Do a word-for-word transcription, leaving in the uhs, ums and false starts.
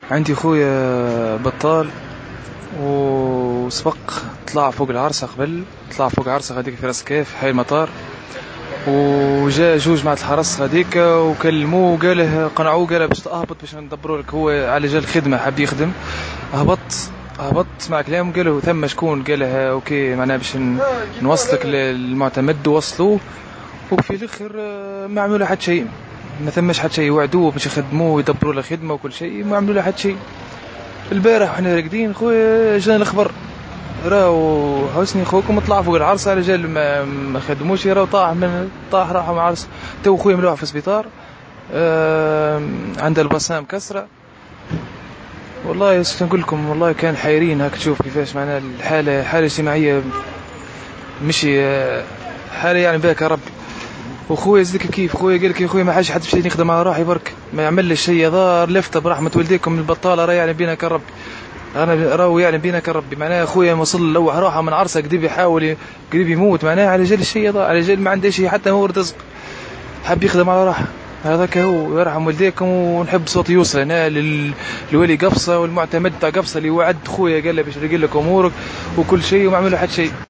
عندي خويا بطال وسبق طلع فوق العرسة قبل، طلع فوق العرسة هذيك في راس كيف حي المطار، وجا جوج مع الحرس هذيك وكلموه وقاله قنعوه، قاله باش تهبط باش ندبروا لك. هو على جال الخدمة حاب يخدم، هبط هبط مع كلام قالوا ثم شكون، قاله اوكي معناها باش نوصلك للمعتمد، وصلوه وفي الاخر ما عملوا له حد شيء، ما ثمش حد شيء. وعدوه باش يخدموه ويدبروا له خدمه وكل شيء، ما عملوا له حد شيء. البارح احنا راقدين خويا جانا الخبر، راهو حسني خوكم طلع فوق العرس على رجال ما, ما خدموش، راهو طاح من طاح راح مع العرس. تو خويا ملوح في السبيطار، آه عنده البصام كسره. والله نقول لكم والله كان حيرين هاك، تشوف كيفاش معنا الحاله حاله اجتماعيه مشي حاله يعني بك يا رب. وخويا زيك كيف خويا قال لك يا خويا ما حاجه حد باش يخدم على روحي برك، ما يعمل لي شيء ضار لفته برحمه والديكم البطاله، راه يعني بينا كربي، انا راهو يعني بينا كربي. معناها خويا وصل لوح روحه من عرسه قريب يحاول قريب يموت، معناها على جال الشيء ضار، على جال ما عنده شيء حتى هو رزق، حب يخدم على روحه. هذاك هو يرحم والديكم. ونحب صوت يوصل هنا للولي قفصه والمعتمد تاع قفصه اللي وعد خويا قال له باش يرقل لك امورك وكل شيء وما عملوا حد شيء.